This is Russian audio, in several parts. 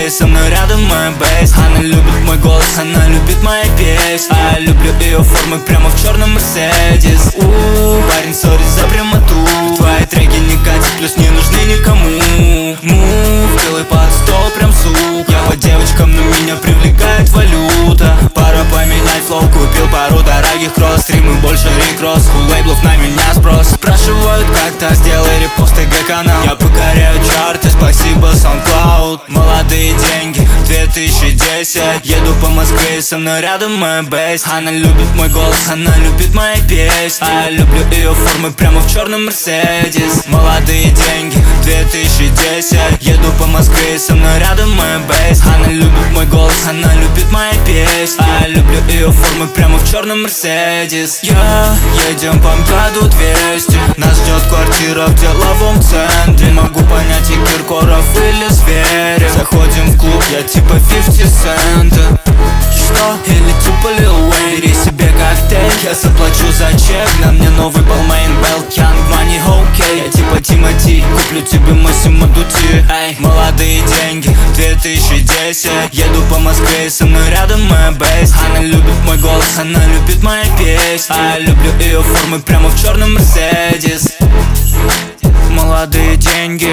Москве, со мной рядом мой бейс. Она любит мой голос, она любит мои песни. А я люблю ее формы прямо в черном Мерседес. Парень, сори за прямоту. Твои треки не катят, плюс не нужны никому. Мув, делай под стол, прям сук. Я по девочкам, но меня привлекает валюта. Пора поменять флоу, купил пару дорогих кросс. Стримы больше рекросс, у лейблов на меня спрос. Спрашивают, как так, сделай репост ТГ-канал. Я покоряю чарты, спасибо SoundCloud. Молодые деньги, 2010. Еду по Москве, со мной рядом мой бейс. Она любит мой голос, она любит мои песни. А я люблю ее формы прямо в черном Мерседес. Молодые деньги, 2010. Еду по Москве, со мной рядом мой бейс. Она любит мой голос, она любит мои песни. А я люблю ее формы прямо в черном Мерседес. Едем по МКАДу 200. Нас ждет квартира в деловом центре. Могу понять, и Киркоров или Зверев. Заходим в клуб, я типа 50 Cent. Что? Или типа Lil Wayne. Бери себе коктейль, я заплачу за чек. На мне новый Balmain, Belt Young Money, окей. Я типа Тимати, куплю тебе Массимо Дути. Эй, молодые деньги, 2010. Еду по Москве, со мной рядом мой бейс. Она любит мой голос, она любит мои песни. А я люблю ее формы прямо в черном Мерседес. Молодые деньги,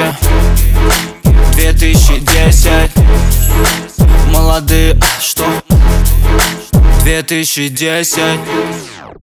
2010. Молодые, что? 2010.